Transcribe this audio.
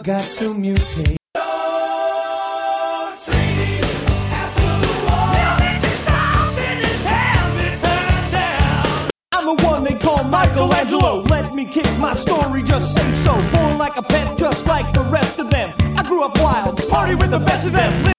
got to mutate. I'm the one they call Michelangelo. Let me kick my story, just say so. Born like a pet, just like the rest of them. I grew up wild, party with the best of them.